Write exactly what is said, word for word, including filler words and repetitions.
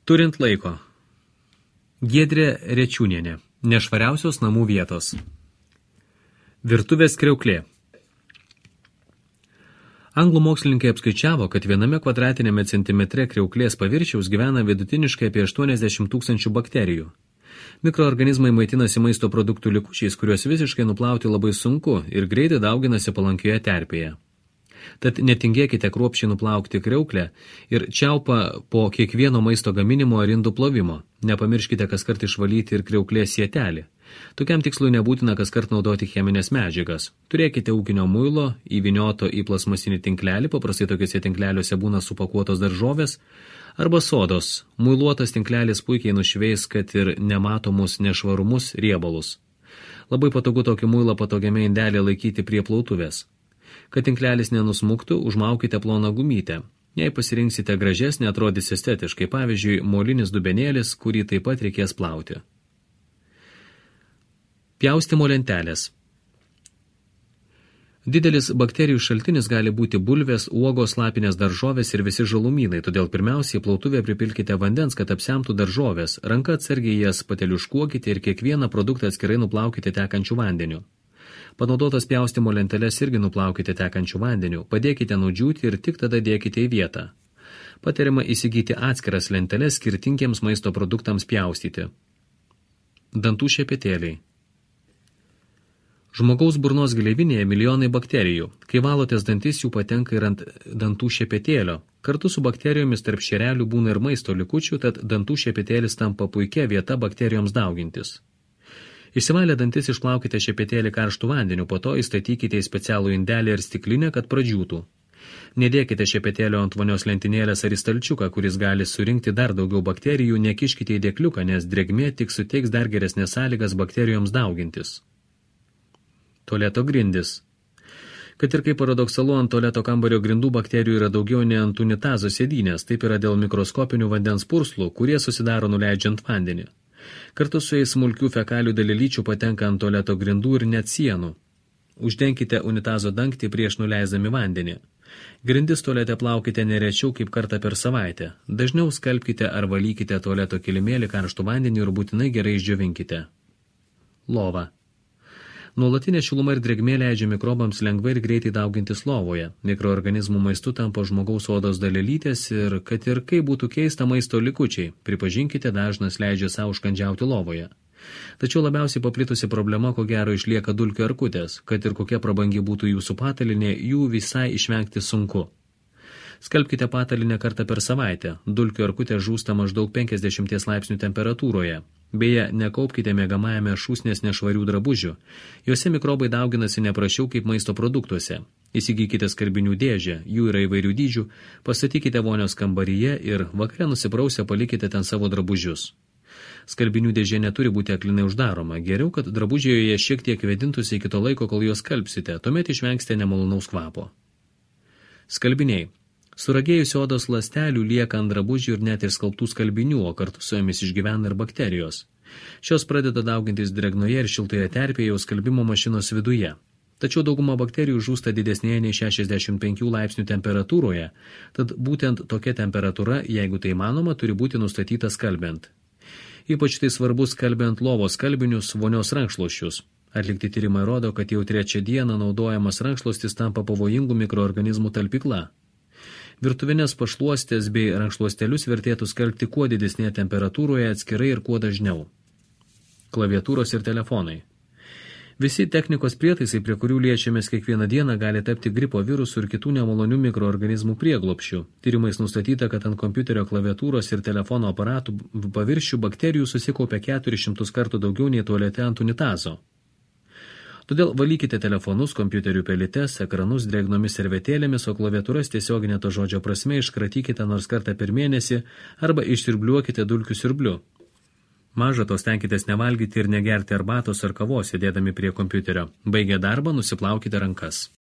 Turint laiko. Giedrė Rečiūnienė. Nešvariausios namų vietos. Virtuvės kriauklė. Anglų mokslininkai apskaičiavo, kad viename kvadratinėme centimetre kriauklės paviršiaus gyvena vidutiniškai apie aštuoniasdešimt tūkstančių bakterijų. Mikroorganizmai maitinasi maisto produktų likučiais, kuriuos visiškai nuplauti labai sunku ir greitai dauginasi palankioje terpėje. Tad netingėkite kruopščiai nuplaukti kriauklę ir čiaupą po kiekvieno maisto gaminimo ar indų plovimo. Nepamirškite kaskart išvalyti ir kriauklės sietelį. Tokiam tikslui nebūtina kaskart naudoti cheminės medžiagas. Turėkite ūkinio muilo, įvynioto į plasmasinį tinklelį, paprastai tokiuose tinkleliuose būna supakuotos daržovės, arba sodos. Muiluotas tinklelis puikiai nušveis, kad ir nematomus nešvarumus riebalus. Labai patogu tokį muilą patogiame indelį laikyti prie plautuvės. Kad tinklelis nenusmuktų, užmaukite ploną gumytę. Jei pasirinksite gražesnį, atrodys estetiškai, pavyzdžiui, molinis dubenėlis, kurį taip pat reikės plauti. Pjaustimo lentelės. Didelis bakterijų šaltinis gali būti bulvės, uogos, lapinės daržovės ir visi žalumynai, todėl pirmiausiai plautuvę pripilkite vandens, kad apsemtų daržovės, ranka atsargiai jas pateliuškuokite ir kiekvieną produktą atskirai nuplaukite tekančių vandeniu. Panaudotas pjaustimo lenteles irgi nuplaukite tekančių vandeniu, padėkite nudžiūti ir tik tada dėkite į vietą. Patariama įsigyti atskiras lenteles skirtingiems maisto produktams pjaustyti. Dantų šepetėliai. Žmogaus burnos gleivinėje milijonai bakterijų. Kai valotės dantis, jų patenka ir ant dantų šepetėlio. Kartu su bakterijomis tarp šerelių būna ir maisto likučių, tad dantų šepetėlis tampa puikia vieta bakterijoms daugintis. Išsivalę dantis išplaukite šepetėlį karštų vandeniu, po to įstatykite į specialų indelį ir stiklinę, kad pradžiūtų. Nedėkite šepetėlio ant vonios lentynėlės ar į stalčiuką, kuris gali surinkti dar daugiau bakterijų, nekiškite į dėkliuką, nes drėgmė tik suteiks dar geresnės sąlygas bakterijoms daugintis. Tualeto grindis. Kad ir kaip paradoksalu, ant tualeto kambario grindų bakterijų yra daugiau nei ant unitazo sėdynės, taip yra dėl mikroskopinių vandens purslų, kurie susidaro nuleidžiant vandenį. Kartu su jais smulkių fekalių dalelyčių patenka ant tualeto grindų ir net sienų. Uždenkite unitazo dangtį prieš nuleisdami vandenį. Grindis tualete plaukite nerečiau kaip kartą per savaitę. Dažniau skalbkite ar valykite tualeto kilimėlį karštų vandenį ir būtinai gerai išdžiovinkite. Lova. Nuolatinė šiluma ir drėgmė leidžia mikrobams lengvai ir greitai daugintis lovoje. Mikroorganizmų maistu tampa žmogaus odos dalelytės ir, kad ir kaip būtų keista, maisto likučiai, pripažinkite, dažnas leidžia savo užkandžiauti lovoje. Tačiau labiausiai paplitusi problema, ko gero, išlieka dulkių erkutės. Kad ir kokia prabangi būtų jūsų patalinė, jų visai išvengti sunku. Skalbkite patalinę kartą per savaitę. Dulkių erkutė žūsta maždaug penkiasdešimt laipsnių temperatūroje. Beje, nekaupkite miegamajame šūsnės nešvarių drabužių. Juose mikrobai dauginasi neprašiau kaip maisto produktuose. Įsigykite skalbinių dėžę, jų yra įvairių dydžių, pastatykite vonios kambaryje ir vakare nusiprausę palikite ten savo drabužius. Skalbinių dėžė neturi būti aklinai uždaroma. Geriau, kad drabužiai joje šiek tiek vėdintųsi iki to laiko, kol juos skalbsite, tuomet išvengsite nemalonaus kvapo. Skalbiniai. Suragėjusi odos ląstelių lieka ant drabužių ir net ir skalbtų skalbinių, o kartu su jomis išgyvena ir bakterijos. Šios pradeda daugintis drėgnoje ir šiltoje terpėje jau skalbimo mašinos viduje. Tačiau dauguma bakterijų žūsta didesnėje nei šešiasdešimt penkių laipsnių temperatūroje, tad būtent tokia temperatūra, jeigu tai įmanoma, turi būti nustatyta skalbiant. Ypač tai svarbu skalbiant lovos skalbinius, vonios rankšluosčius. Atlikti tyrimai rodo, kad jau trečią dieną naudojamas rankšluostis tampa pavojingų mikroorganizmų talpykla. Virtuvinės pašluostės bei rankšluostelius vertėtų skalbti kuo didesnėje temperatūroje atskirai ir kuo dažniau. Klaviatūros ir telefonai. Visi technikos prietaisai, prie kurių liečiamės kiekvieną dieną, gali tapti gripo virusų ir kitų nemalonių mikroorganizmų prieglobsčių. Tyrimais nustatyta, kad ant kompiuterio klaviatūros ir telefono aparatų paviršių bakterijų susikaupia keturis šimtus kartų daugiau nei tualete ant unitazo. Todėl valykite telefonus, kompiuterių pelytes, ekranus drėgnomis servetėlėmis, o klaviatūras tiesioginė to žodžio prasme iškratykite nors kartą per mėnesį arba išsiurbliuokite dulkių siurbliu. Maža to stenkitės nevalgyti ir negerti arbatos ar kavos, sėdėdami prie kompiuterio. Baigę darbą, nusiplaukite rankas.